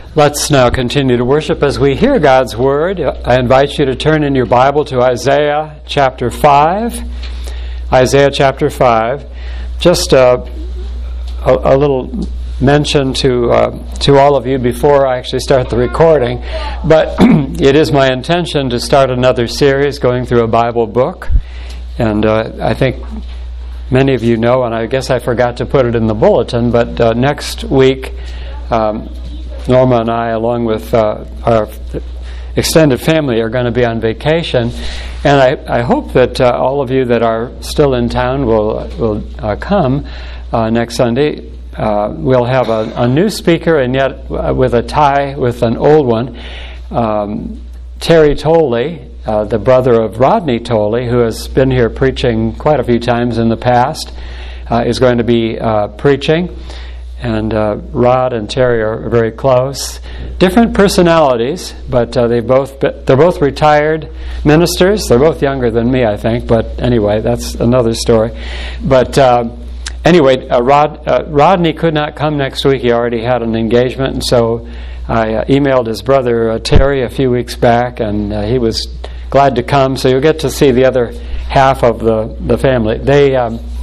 Let's now continue to worship as we hear God's Word. I invite you to turn in your Bible to Isaiah chapter 5. Isaiah chapter 5. Just a little mention to all of you before I actually start the recording. But it is my intention to start another series going through a Bible book. And I think many of you know, and I guess I forgot to put it in the bulletin, but next week Norma and I, along with our extended family, are going to be on vacation, and I hope that all of you that are still in town will come next Sunday. We'll have a new speaker, and yet with a tie with an old one. Terry Tolley, the brother of Rodney Tolley, who has been here preaching quite a few times in the past, is going to be preaching. And Rod and Terry are very close. Different personalities, but they're both retired ministers. They're both younger than me, I think. But anyway, that's another story. But anyway, Rodney could not come next week. He already had an engagement, and so I emailed his brother Terry a few weeks back, and he was glad to come. So you'll get to see the other half of the family. They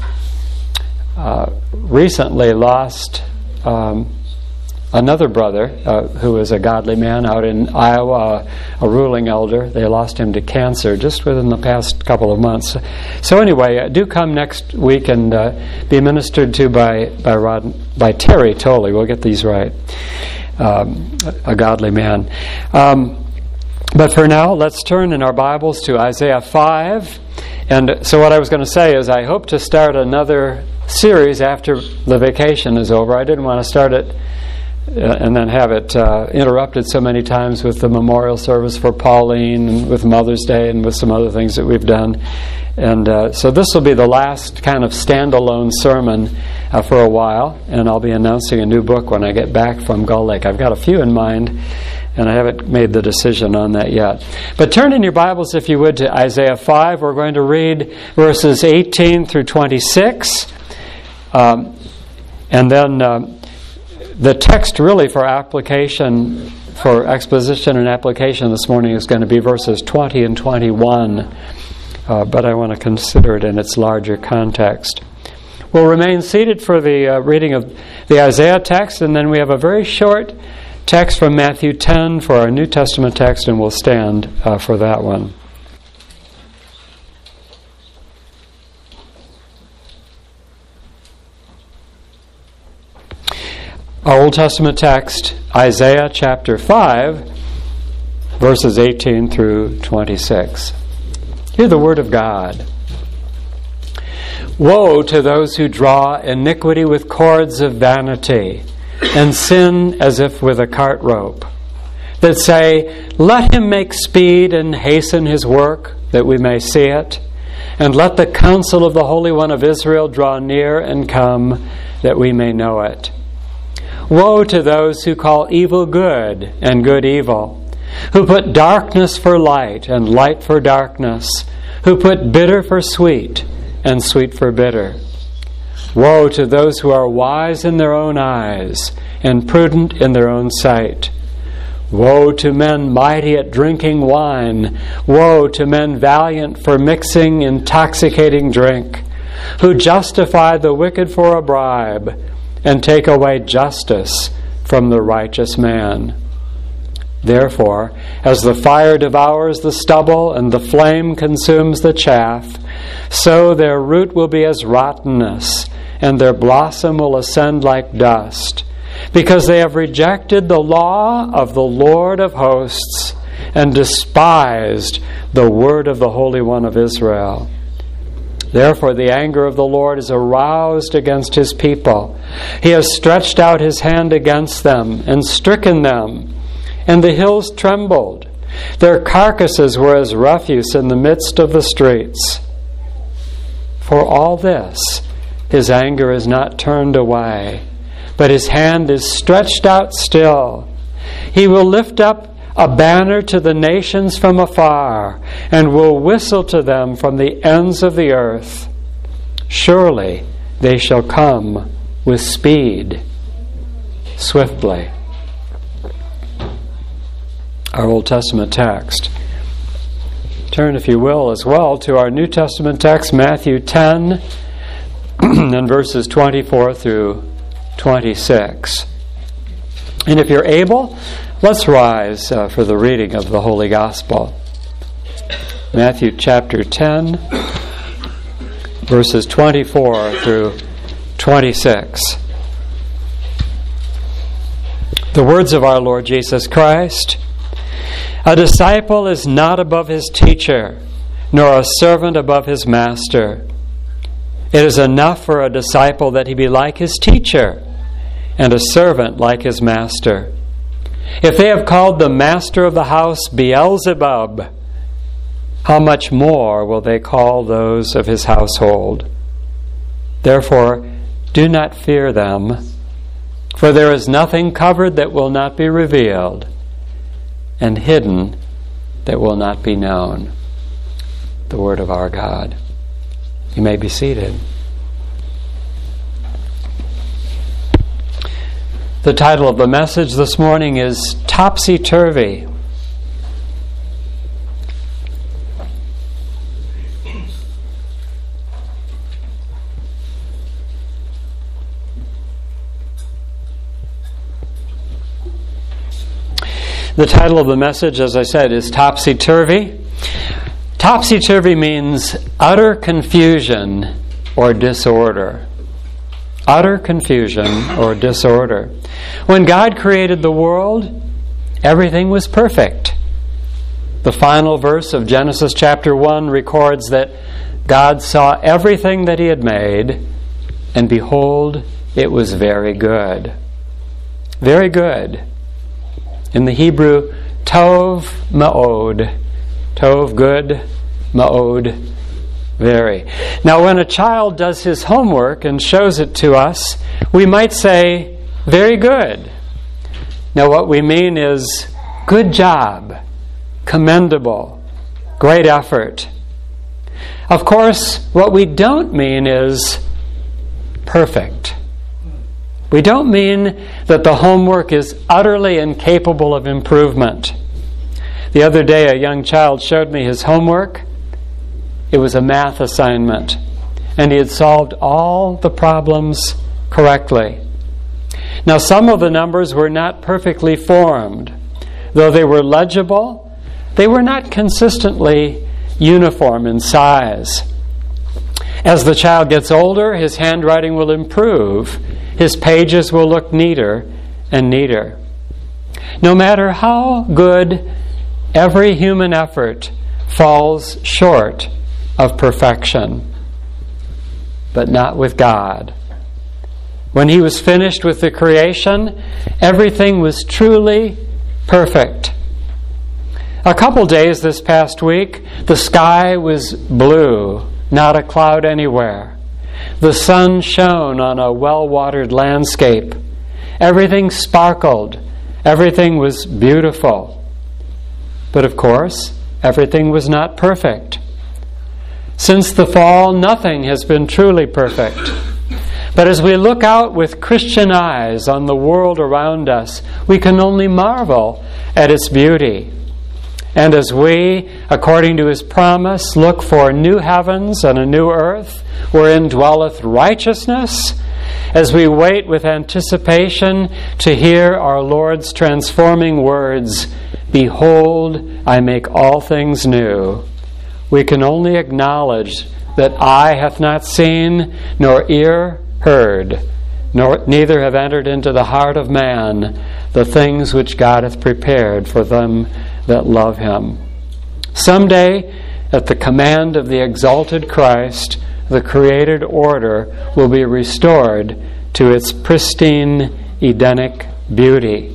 recently lost another brother who was a godly man out in Iowa, a ruling elder. They lost him to cancer just within the past couple of months. So anyway, do come next week and be ministered to by Terry Tolley. We'll get these right. A godly man. But for now, let's turn in our Bibles to Isaiah 5. And so what I was going to say is I hope to start another series after the vacation is over. I didn't want to start it and then have it interrupted so many times with the memorial service for Pauline and with Mother's Day and with some other things that we've done. And so this will be the last kind of standalone sermon for a while, and I'll be announcing a new book when I get back from Gull Lake. I've got a few in mind, and I haven't made the decision on that yet. But turn in your Bibles, if you would, to Isaiah 5. We're going to read verses 18 through 26. And then the text really for application, for exposition and application this morning is going to be verses 20 and 21. But I want to consider it in its larger context. We'll remain seated for the reading of the Isaiah text, and then we have a very short text from Matthew 10 for our New Testament text, and we'll stand for that one. Our Old Testament text, Isaiah chapter 5, verses 18 through 26. Hear the word of God. Woe to those who draw iniquity with cords of vanity, and sin as if with a cart rope, that say, let him make speed and hasten his work, that we may see it, and let the counsel of the Holy One of Israel draw near and come, that we may know it. Woe to those who call evil good and good evil, who put darkness for light and light for darkness, who put bitter for sweet and sweet for bitter. Woe to those who are wise in their own eyes and prudent in their own sight. Woe to men mighty at drinking wine. Woe to men valiant for mixing intoxicating drink, who justify the wicked for a bribe and take away justice from the righteous man. Therefore, as the fire devours the stubble and the flame consumes the chaff, so their root will be as rottenness, and their blossom will ascend like dust, because they have rejected the law of the Lord of hosts and despised the word of the Holy One of Israel. Therefore the anger of the Lord is aroused against his people. He has stretched out his hand against them and stricken them, and the hills trembled. Their carcasses were as refuse in the midst of the streets. For all this, his anger is not turned away, but his hand is stretched out still. He will lift up a banner to the nations from afar, and will whistle to them from the ends of the earth. Surely they shall come with speed, swiftly. our Old Testament text. Turn, if you will, as well to our New Testament text, Matthew 10, and verses 24 through 26. And if you're able, let's rise for the reading of the Holy Gospel. Matthew chapter 10, verses 24 through 26. The words of our Lord Jesus Christ: "A disciple is not above his teacher, nor a servant above his master. It is enough for a disciple that he be like his teacher, and a servant like his master. If they have called the master of the house Beelzebub, how much more will they call those of his household? Therefore, do not fear them, for there is nothing covered that will not be revealed, and hidden that will not be known." The word of our God. You may be seated. The title of the message this morning is Topsy-Turvy. The title of the message, as I said, is Topsy-Turvy. Topsy-turvy means utter confusion or disorder. Utter confusion or disorder. When God created the world, everything was perfect. The final verse of Genesis chapter 1 records that God saw everything that He had made, and behold, it was very good. Very good. In the Hebrew, tov ma'od. Tov, good, ma'od, very. Now, when a child does his homework and shows it to us, we might say, very good. Now, what we mean is, good job, commendable, great effort. Of course, what we don't mean is perfect. We don't mean that the homework is utterly incapable of improvement. The other day, a young child showed me his homework. It was a math assignment, and he had solved all the problems correctly. Now, some of the numbers were not perfectly formed. Though they were legible, they were not consistently uniform in size. As the child gets older, his handwriting will improve. His pages will look neater and neater. No matter how good, every human effort falls short of perfection. But not with God. When He was finished with the creation, everything was truly perfect. A couple days this past week, the sky was blue, not a cloud anywhere. The sun shone on a well-watered landscape. Everything sparkled. Everything was beautiful. But of course, everything was not perfect. Since the fall, nothing has been truly perfect. But as we look out with Christian eyes on the world around us, we can only marvel at its beauty. And as we, according to His promise, look for new heavens and a new earth, wherein dwelleth righteousness, as we wait with anticipation to hear our Lord's transforming words, "Behold, I make all things new," we can only acknowledge that eye hath not seen, nor ear heard, neither have entered into the heart of man the things which God hath prepared for them that love Him. Someday, at the command of the exalted Christ, the created order will be restored to its pristine Edenic beauty.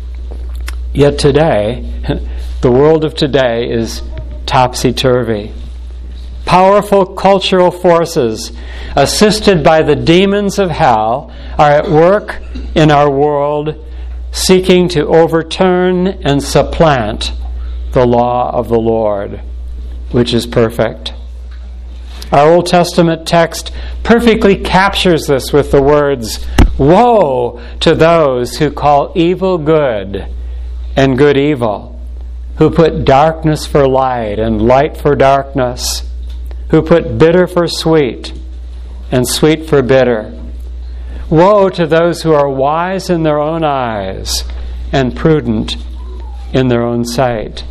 Yet today, the world of today is topsy-turvy. Powerful cultural forces, assisted by the demons of hell, are at work in our world, seeking to overturn and supplant the law of the Lord, which is perfect. Our Old Testament text perfectly captures this with the words, "Woe to those who call evil good and good evil, who put darkness for light and light for darkness, who put bitter for sweet and sweet for bitter. Woe to those who are wise in their own eyes and prudent in their own sight.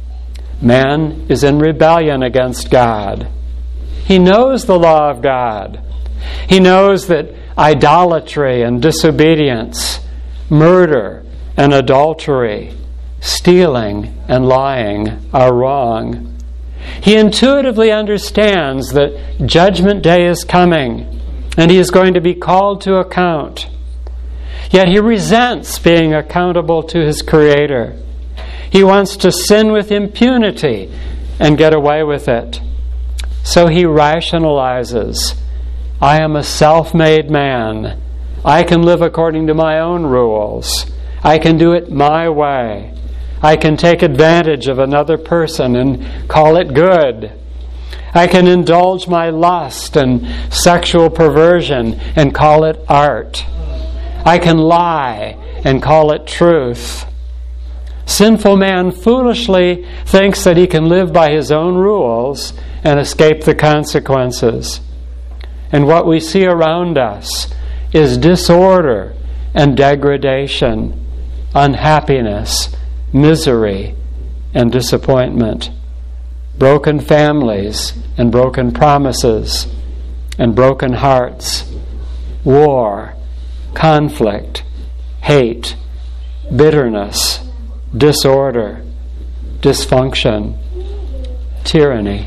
Man is in rebellion against God. He knows the law of God. He knows that idolatry and disobedience, murder and adultery, stealing and lying are wrong. He intuitively understands that Judgment Day is coming and he is going to be called to account. Yet he resents being accountable to his Creator. He wants to sin with impunity and get away with it. So he rationalizes, I am a self-made man. I can live according to my own rules. I can do it my way. I can take advantage of another person and call it good. I can indulge my lust and sexual perversion and call it art. I can lie and call it truth. Sinful man foolishly thinks that he can live by his own rules and escape the consequences. And what we see around us is disorder and degradation, unhappiness, misery, and disappointment, broken families and broken promises, and broken hearts, war, conflict, hate, bitterness, disorder, dysfunction, tyranny.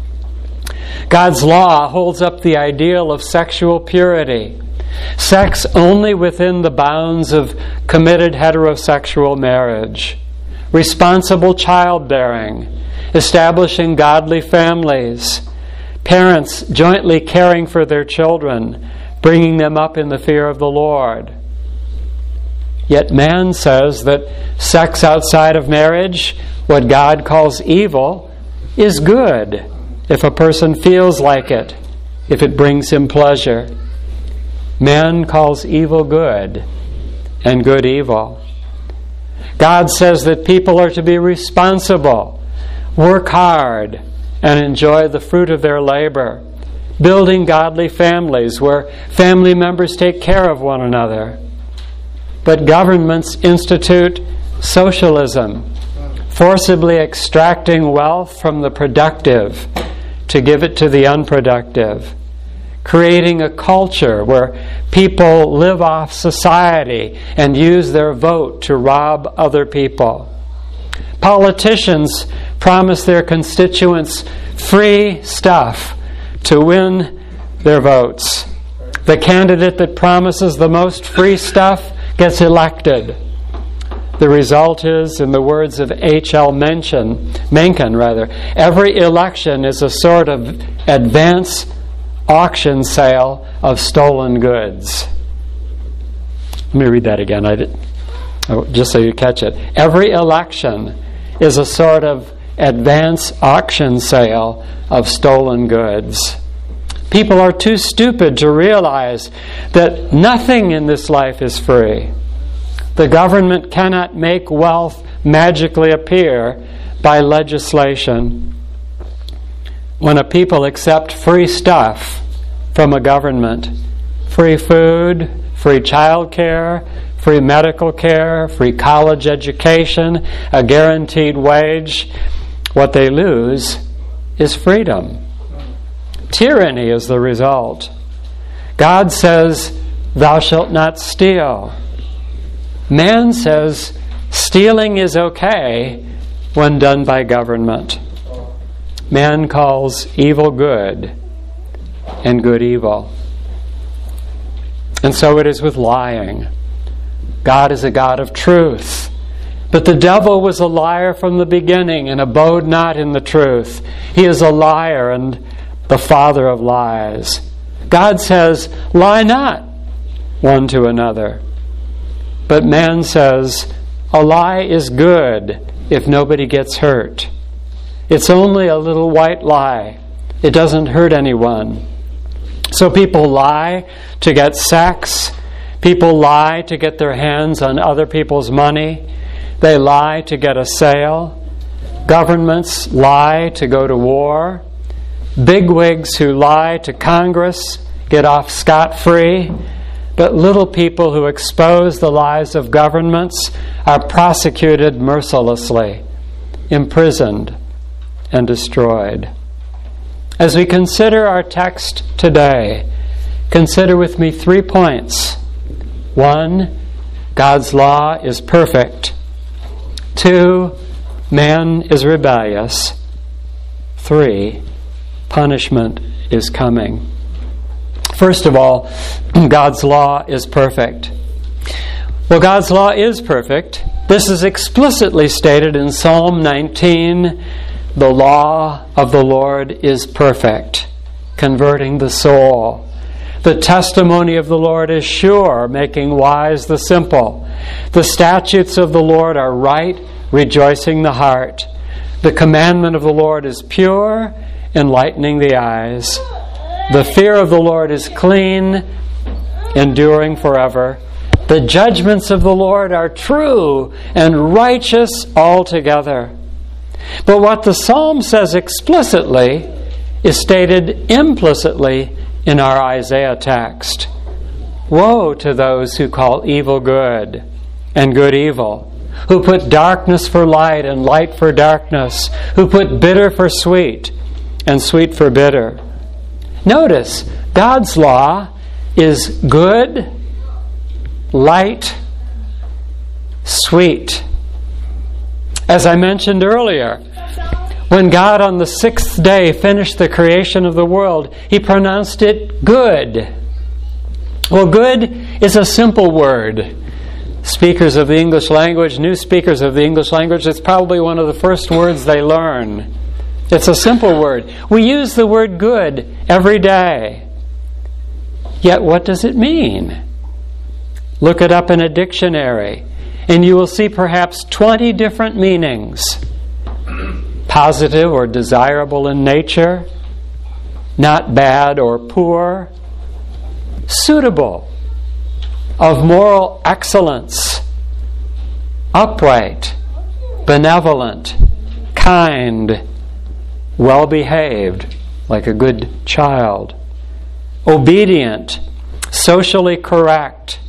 God's law holds up the ideal of sexual purity, sex only within the bounds of committed heterosexual marriage, responsible childbearing, establishing godly families, parents jointly caring for their children, bringing them up in the fear of the Lord. Yet man says that sex outside of marriage, what God calls evil, is good if a person feels like it, if it brings him pleasure. Man calls evil good and good evil. God says that people are to be responsible, work hard, and enjoy the fruit of their labor, building godly families where family members take care of one another. But governments institute socialism, forcibly extracting wealth from the productive to give it to the unproductive, creating a culture where people live off society and use their vote to rob other people. Politicians promise their constituents free stuff to win their votes. The candidate that promises the most free stuff gets elected. The result is, in the words of H.L. Mencken, every election is a sort of advance auction sale of stolen goods. Let me read that again, just so you catch it. Every election is a sort of advance auction sale of stolen goods. People are too stupid to realize that nothing in this life is free. The government cannot make wealth magically appear by legislation. When a people accept free stuff from a government, free food, free child care, free medical care, free college education, a guaranteed wage, what they lose is freedom. Tyranny is the result. God says, "Thou shalt not steal." Man says, stealing is okay when done by government. Man calls evil good and good evil. And so it is with lying. God is a God of truth. But the devil was a liar from the beginning and abode not in the truth. He is a liar and the father of lies. God says, lie not one to another. But man says, a lie is good if nobody gets hurt. It's only a little white lie. It doesn't hurt anyone. So people lie to get sex. People lie to get their hands on other people's money. They lie to get a sale. Governments lie to go to war. Bigwigs who lie to Congress get off scot-free. But little people who expose the lies of governments are prosecuted mercilessly, imprisoned, and destroyed. As we consider our text today, consider with me 3 points. 1, God's law is perfect. 2, man is rebellious. 3, punishment is coming. First of all, God's law is perfect. Well, God's law is perfect. This is explicitly stated in Psalm 19. The law of the Lord is perfect, converting the soul. The testimony of the Lord is sure, making wise the simple. The statutes of the Lord are right, rejoicing the heart. The commandment of the Lord is pure, enlightening the eyes. The fear of the Lord is clean, enduring forever. The judgments of the Lord are true and righteous altogether. But what the psalm says explicitly is stated implicitly in our Isaiah text. Woe to those who call evil good and good evil, who put darkness for light and light for darkness, who put bitter for sweet and sweet for bitter. Notice, God's law is good, light, sweet. As I mentioned earlier, when God on the 6th day finished the creation of the world, He pronounced it good. Well, good is a simple word. Speakers of the English language, new speakers of the English language, it's probably one of the first words they learn. It's a simple word. We use the word good every day. Yet what does it mean? Look it up in a dictionary, and you will see perhaps 20 different meanings. Positive or desirable in nature, not bad or poor, suitable, of moral excellence, upright, benevolent, kind, well-behaved, like a good child, obedient, socially correct,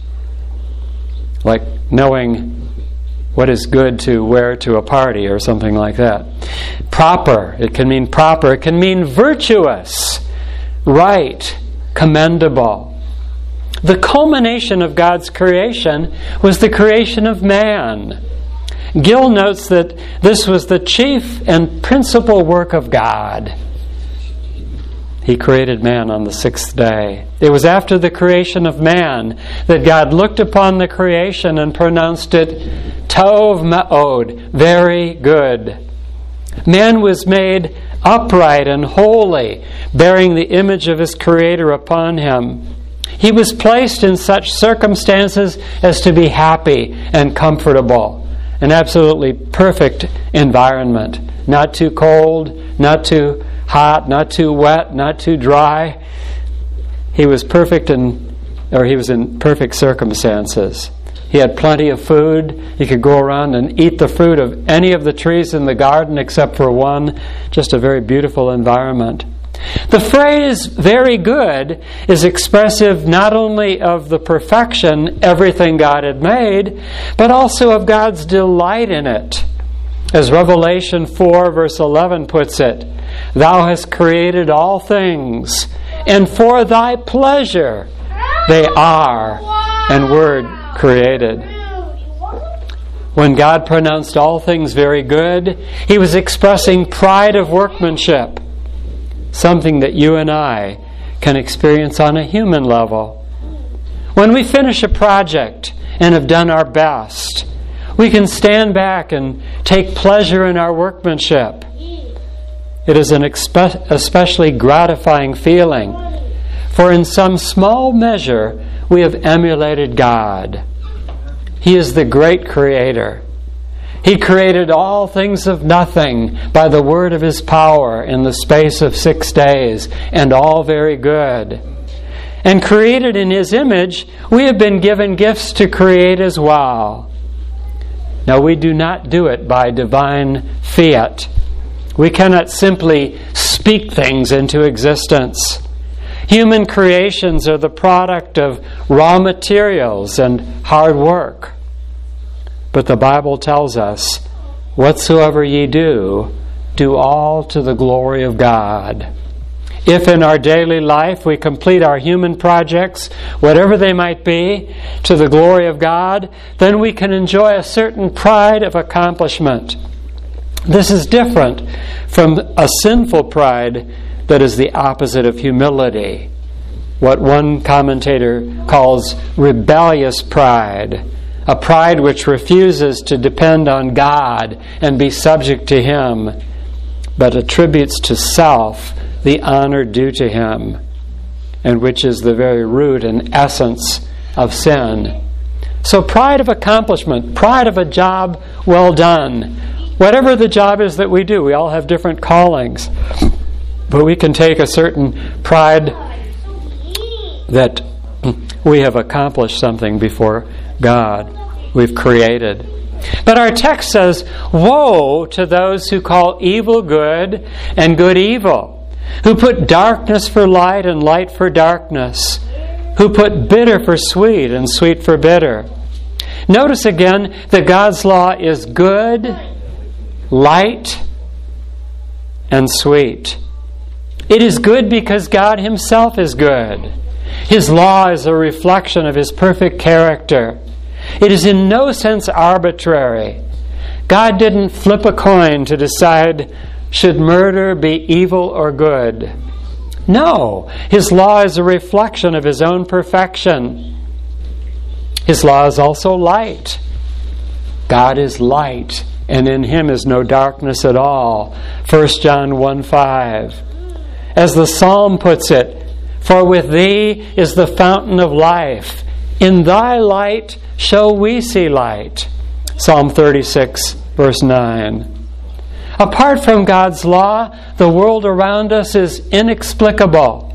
like knowing what is good to wear to a party or something like that. Proper, it can mean proper. It can mean virtuous, right, commendable. The culmination of God's creation was the creation of man. Gill notes that this was the chief and principal work of God. He created man on the 6th day. It was after the creation of man that God looked upon the creation and pronounced it Tov Ma'od, very good. Man was made upright and holy, bearing the image of his Creator upon him. He was placed in such circumstances as to be happy and comfortable. An absolutely perfect environment. Not too cold, not too hot, not too wet, not too dry. He was he was in perfect circumstances. He had plenty of food. He could go around and eat the fruit of any of the trees in the garden except for one. Just a very beautiful environment. The phrase very good is expressive not only of the perfection, everything God had made, but also of God's delight in it. As Revelation 4 verse 11 puts it, Thou hast created all things, and for Thy pleasure they are and were created. When God pronounced all things very good, He was expressing pride of workmanship, something that you and I can experience on a human level. When we finish a project and have done our best, we can stand back and take pleasure in our workmanship. It is an especially gratifying feeling, for in some small measure we have emulated God. He is the great Creator. He created all things of nothing by the word of His power in the space of 6 days, and all very good. And created in His image, we have been given gifts to create as well. Now, we do not do it by divine fiat. We cannot simply speak things into existence. Human creations are the product of raw materials and hard work. But the Bible tells us, whatsoever ye do, do all to the glory of God. If in our daily life we complete our human projects, whatever they might be, to the glory of God, then we can enjoy a certain pride of accomplishment. This is different from a sinful pride that is the opposite of humility. What one commentator calls rebellious pride, a pride which refuses to depend on God and be subject to Him, but attributes to self the honor due to Him, and which is the very root and essence of sin. So pride of accomplishment, pride of a job well done. Whatever the job is that we do, we all have different callings, but we can take a certain pride that we have accomplished something before God. We've created. But our text says, woe to those who call evil good and good evil, who put darkness for light and light for darkness, who put bitter for sweet and sweet for bitter. Notice again that God's law is good, light, and sweet. It is good because God Himself is good. His law is a reflection of His perfect character. It is in no sense arbitrary. God didn't flip a coin to decide, should murder be evil or good? No. His law is a reflection of His own perfection. His law is also light. God is light, and in Him is no darkness at all. 1 John 1:5. As the Psalm puts it, for with Thee is the fountain of life. In Thy light shall we see light. Psalm 36, verse 9. Apart from God's law, the world around us is inexplicable.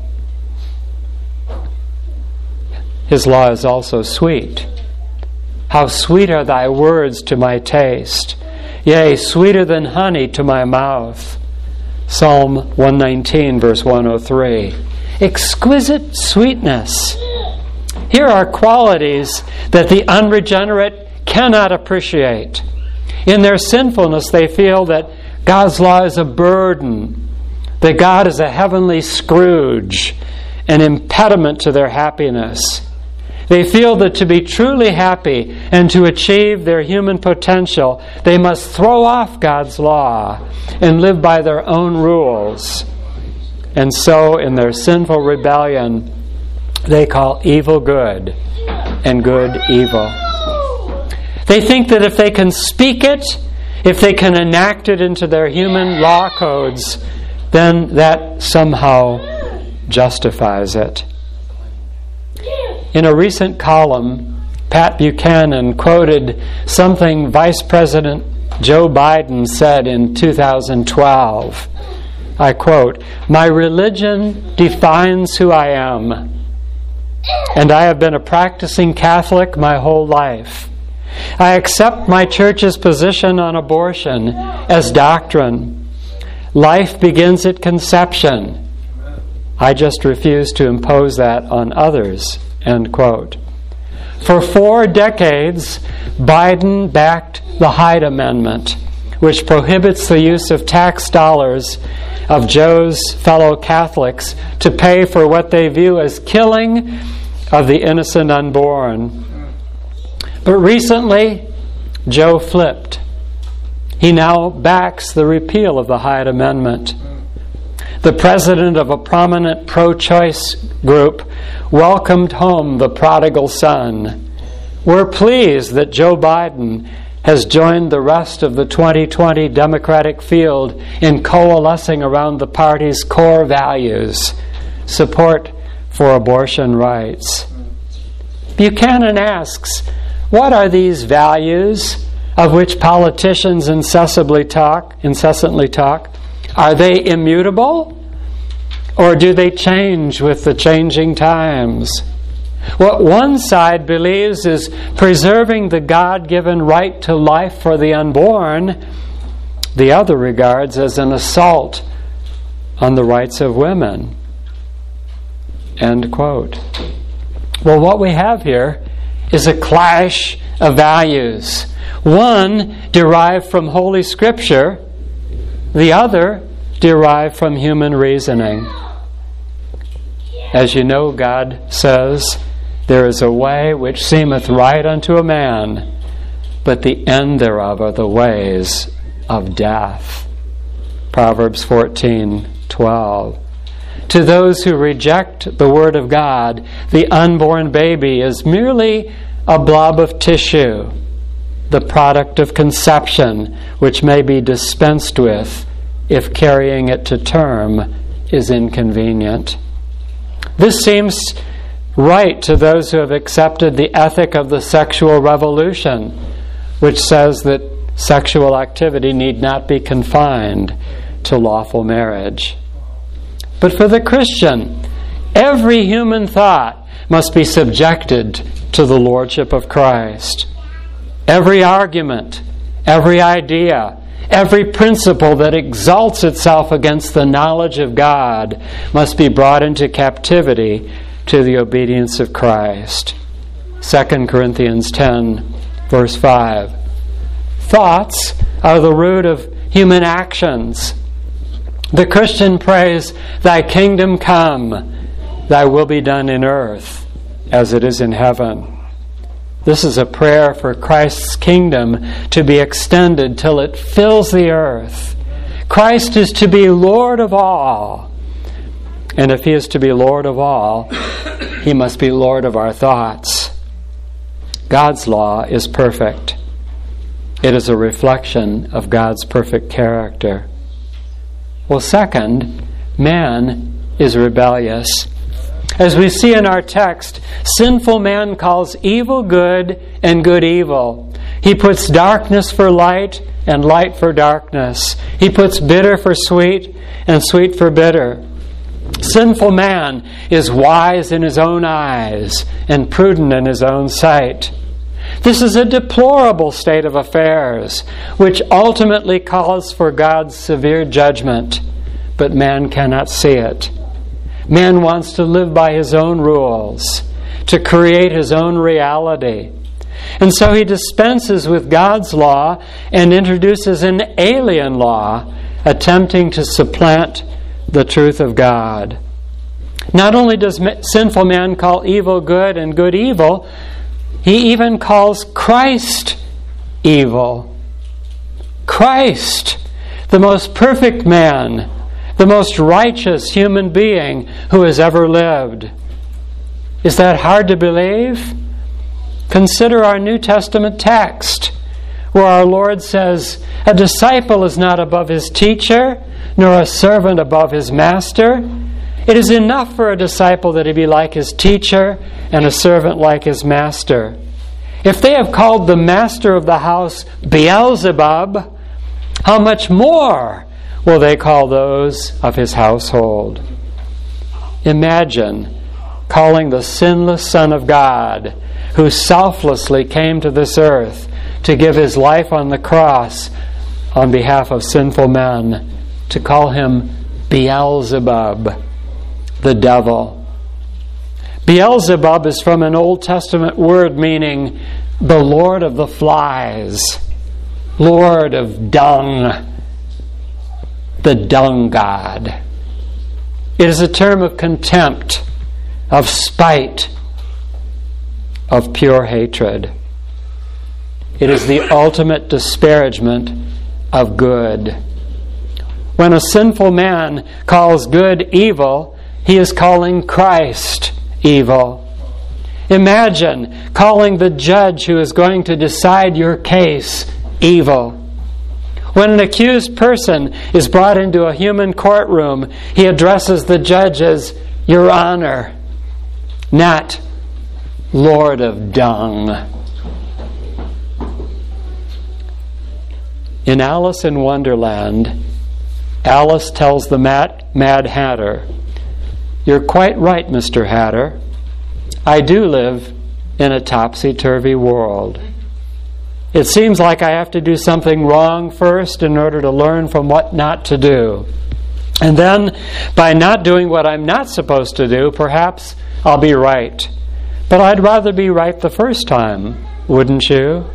His law is also sweet. How sweet are Thy words to my taste, yea, sweeter than honey to my mouth. Psalm 119, verse 103. Exquisite sweetness. Here are qualities that the unregenerate cannot appreciate. In their sinfulness, they feel that God's law is a burden, that God is a heavenly Scrooge, an impediment to their happiness. They feel that to be truly happy and to achieve their human potential, they must throw off God's law and live by their own rules. And so, in their sinful rebellion, they call evil good and good evil. They think that if they can speak it, if they can enact it into their human law codes, then that somehow justifies it. In a recent column, Pat Buchanan quoted something Vice President Joe Biden said in 2012. I quote, "My religion defines who I am, and I have been a practicing Catholic my whole life. I accept my church's position on abortion as doctrine. Life begins at conception. I just refuse to impose that on others." End quote. For 4 decades, Biden backed the Hyde Amendment, which prohibits the use of tax dollars of Joe's fellow Catholics to pay for what they view as killing of the innocent unborn. But recently, Joe flipped. He now backs the repeal of the Hyde Amendment. The president of a prominent pro-choice group welcomed home the prodigal son. We're pleased that Joe Biden has joined the rest of the 2020 Democratic field in coalescing around the party's core values, support for abortion rights. Buchanan asks, what are these values of which politicians incessantly talk? Are they immutable? Or do they change with the changing times? What one side believes is preserving the God-given right to life for the unborn, the other regards as an assault on the rights of women. End quote. Well, what we have here is a clash of values. One derived from Holy Scripture, the other derived from human reasoning. As you know, God says, "There is a way which seemeth right unto a man, but the end thereof are the ways of death." Proverbs 14:12. To those who reject the Word of God, the unborn baby is merely a blob of tissue, the product of conception, which may be dispensed with if carrying it to term is inconvenient. This seems right to those who have accepted the ethic of the sexual revolution, which says that sexual activity need not be confined to lawful marriage. But for the Christian, every human thought must be subjected to the lordship of Christ. Every argument, every idea, every principle that exalts itself against the knowledge of God must be brought into captivity to the obedience of Christ. 2 Corinthians 10, verse 5. Thoughts are the root of human actions. The Christian prays, "Thy kingdom come, thy will be done in earth as it is in heaven." This is a prayer for Christ's kingdom to be extended till it fills the earth. Christ is to be Lord of all. And if He is to be Lord of all, He must be Lord of our thoughts. God's law is perfect. It is a reflection of God's perfect character. Well, second, man is rebellious. As we see in our text, sinful man calls evil good and good evil. He puts darkness for light and light for darkness. He puts bitter for sweet and sweet for bitter. Sinful man is wise in his own eyes and prudent in his own sight. This is a deplorable state of affairs, which ultimately calls for God's severe judgment, but man cannot see it. Man wants to live by his own rules, to create his own reality. And so he dispenses with God's law and introduces an alien law, attempting to supplant the truth of God. Not only does sinful man call evil good and good evil, he even calls Christ evil. Christ, the most perfect man, the most righteous human being who has ever lived. Is that hard to believe? Consider our New Testament text, where our Lord says, "A disciple is not above his teacher, nor a servant above his master. It is enough for a disciple that he be like his teacher, and a servant like his master. If they have called the master of the house Beelzebub, how much more will they call those of his household?" Imagine calling the sinless Son of God, who selflessly came to this earth to give his life on the cross on behalf of sinful men, to call him Beelzebub, the devil. Beelzebub is from an Old Testament word meaning the Lord of the flies, Lord of dung, the dung god. It is a term of contempt, of spite, of pure hatred. It is the ultimate disparagement of good. When a sinful man calls good evil, he is calling Christ evil. Imagine calling the judge who is going to decide your case evil. When an accused person is brought into a human courtroom, he addresses the judge as Your Honor, not Lord of Dung. In Alice in Wonderland, Alice tells the Mad Hatter, "You're quite right, Mr. Hatter. I do live in a topsy-turvy world. It seems like I have to do something wrong first in order to learn from what not to do. And then, by not doing what I'm not supposed to do, perhaps I'll be right. But I'd rather be right the first time, wouldn't you?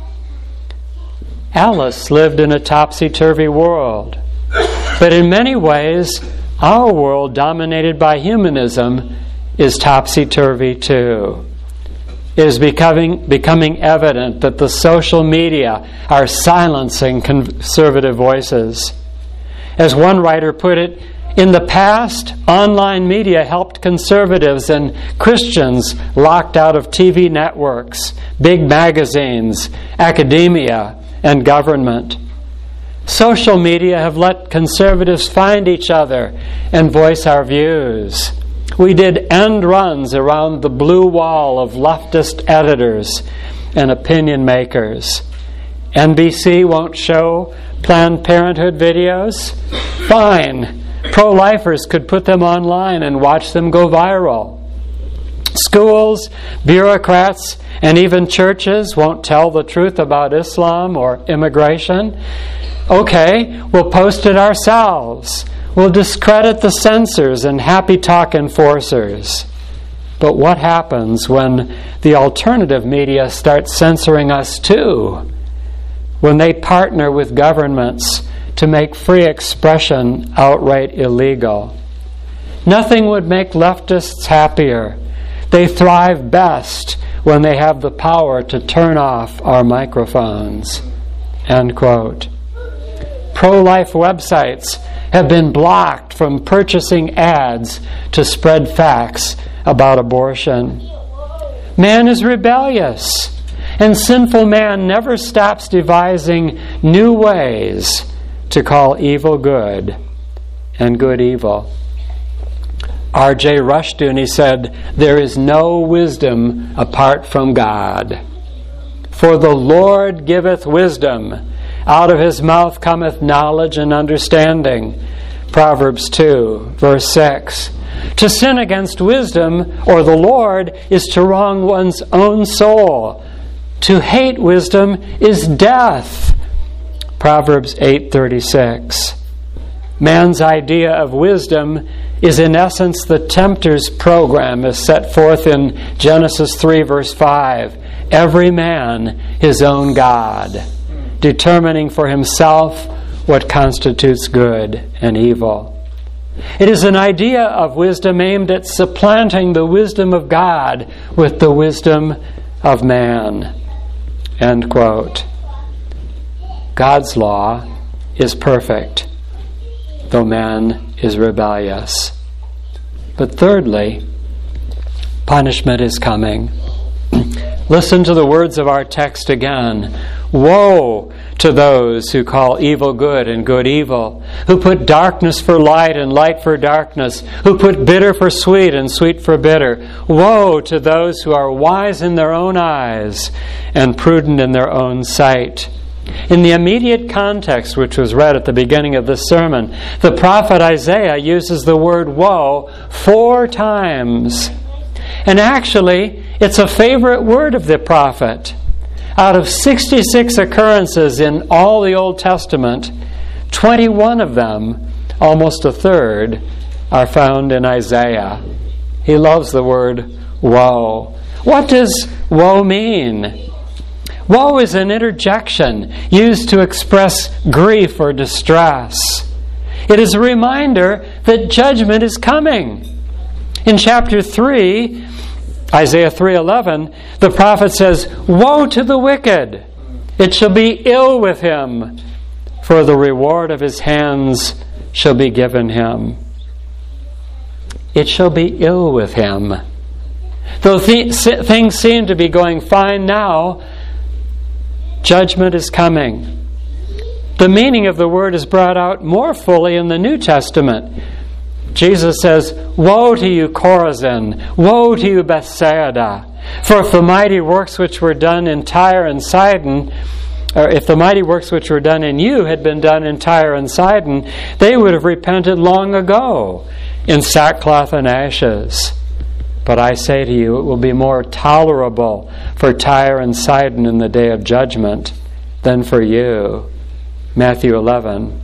Alice lived in a topsy-turvy world. But in many ways, our world, dominated by humanism, is topsy-turvy too. It is becoming evident that the social media are silencing conservative voices. As one writer put it, in the past, online media helped conservatives and Christians locked out of TV networks, big magazines, academia, and government. Social media have let conservatives find each other and voice our views. We did end runs around the blue wall of leftist editors and opinion makers. NBC won't show Planned Parenthood videos? Fine. Pro-lifers could put them online and watch them go viral. Schools, bureaucrats, and even churches won't tell the truth about Islam or immigration. Okay, we'll post it ourselves. We'll discredit the censors and happy talk enforcers. But what happens when the alternative media starts censoring us too? When they partner with governments to make free expression outright illegal? Nothing would make leftists happier. They thrive best when they have the power to turn off our microphones. End quote. Pro-life websites have been blocked from purchasing ads to spread facts about abortion. Man is rebellious, and sinful man never stops devising new ways to call evil good and good evil. R.J. Rushdoony said, "There is no wisdom apart from God. For the Lord giveth wisdom. Out of his mouth cometh knowledge and understanding." Proverbs 2, verse 6. To sin against wisdom or the Lord is to wrong one's own soul. To hate wisdom is death. Proverbs 8:36. Man's idea of wisdom is in essence the tempter's program as set forth in Genesis 3, verse 5. Every man his own God, determining for himself what constitutes good and evil. It is an idea of wisdom aimed at supplanting the wisdom of God with the wisdom of man. End quote. God's law is perfect, though man is rebellious. But thirdly, punishment is coming. Listen to the words of our text again. Woe to those who call evil good and good evil, who put darkness for light and light for darkness, who put bitter for sweet and sweet for bitter. Woe to those who are wise in their own eyes and prudent in their own sight. In the immediate context, which was read at the beginning of this sermon, the prophet Isaiah uses the word woe 4 times. And actually, it's a favorite word of the prophet. Out of 66 occurrences in all the Old Testament, 21 of them, almost a third, are found in Isaiah. He loves the word woe. What does woe mean? Woe is an interjection used to express grief or distress. It is a reminder that judgment is coming. In chapter 3, Isaiah 3:11, the prophet says, "Woe to the wicked! It shall be ill with him, for the reward of his hands shall be given him." It shall be ill with him. Though things seem to be going fine now, judgment is coming. The meaning of the word is brought out more fully in the New Testament. Jesus says, "Woe to you, Chorazin! Woe to you, Bethsaida! For if the mighty works which were done in Tyre and Sidon, or if the mighty works which were done in you had been done in Tyre and Sidon, they would have repented long ago in sackcloth and ashes. But I say to you, it will be more tolerable for Tyre and Sidon in the day of judgment than for you. Matthew 11,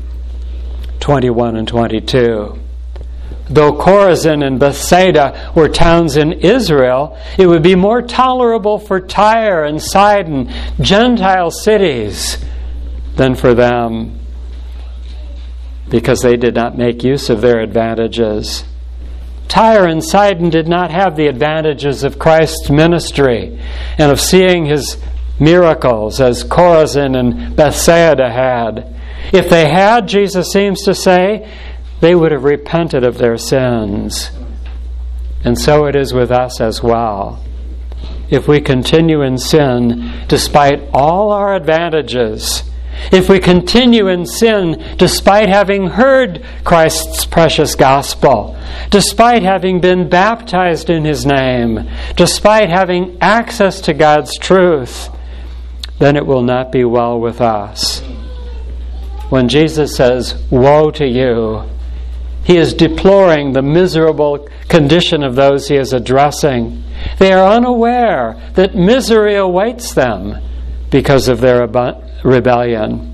21 and 22. Though Chorazin and Bethsaida were towns in Israel, it would be more tolerable for Tyre and Sidon, Gentile cities, than for them, because they did not make use of their advantages. Tyre and Sidon did not have the advantages of Christ's ministry and of seeing His miracles as Chorazin and Bethsaida had. If they had, Jesus seems to say, they would have repented of their sins. And so it is with us as well. If we continue in sin despite all our advantages, if we continue in sin despite having heard Christ's precious gospel, despite having been baptized in His name, despite having access to God's truth, then it will not be well with us. When Jesus says, "Woe to you," He is deploring the miserable condition of those He is addressing. They are unaware that misery awaits them because of their rebellion.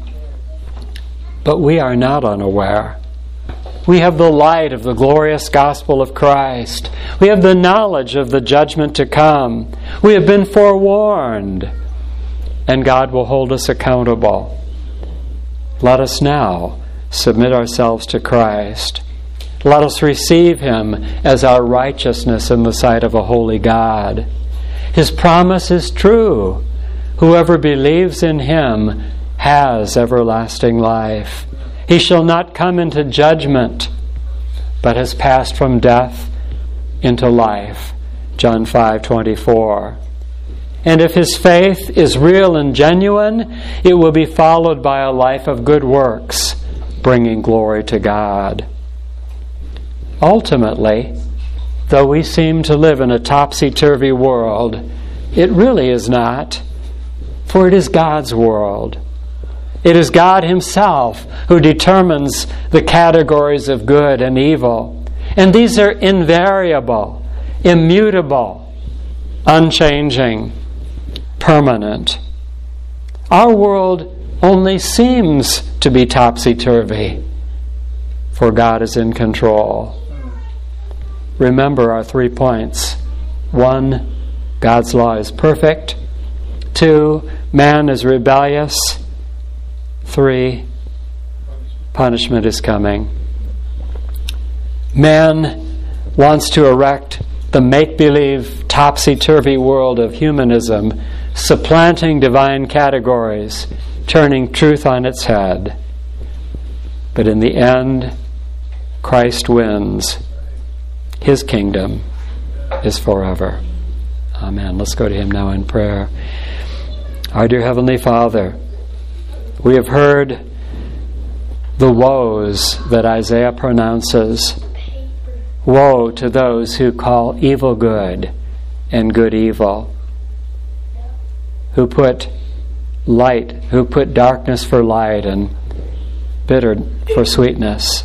But we are not unaware. We have the light of the glorious gospel of Christ. We have the knowledge of the judgment to come. We have been forewarned, and God will hold us accountable. Let us now submit ourselves to Christ. Let us receive Him as our righteousness in the sight of a holy God. His promise is true. Whoever believes in Him has everlasting life. He shall not come into judgment, but has passed from death into life. John 5:24. And if his faith is real and genuine, it will be followed by a life of good works, bringing glory to God. Ultimately, though we seem to live in a topsy-turvy world, it really is not, for it is God's world. It is God Himself who determines the categories of good and evil. And these are invariable, immutable, unchanging, permanent. Our world only seems to be topsy-turvy, for God is in control. Remember our 3 points. 1, God's law is perfect. 2, man is rebellious. 3, punishment is coming. Man wants to erect the make-believe, topsy-turvy world of humanism, supplanting divine categories, turning truth on its head. But in the end, Christ wins. His kingdom is forever. Amen. Let's go to Him now in prayer. Our dear Heavenly Father, we have heard the woes that Isaiah pronounces. Woe to those who call evil good and good evil, who put darkness for light and bitter for sweetness.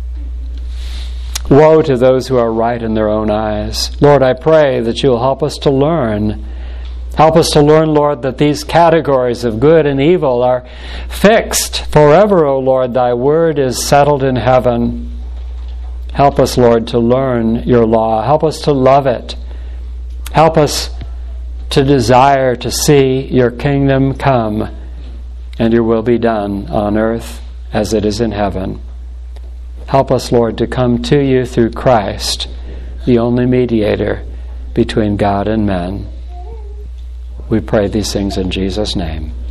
Woe to those who are right in their own eyes. Lord, I pray that you will help us to learn. Help us to learn, Lord, that these categories of good and evil are fixed forever, O Lord. Thy word is settled in heaven. Help us, Lord, to learn your law. Help us to love it. Help us to desire to see your kingdom come and your will be done on earth as it is in heaven. Help us, Lord, to come to you through Christ, the only mediator between God and men. We pray these things in Jesus' name.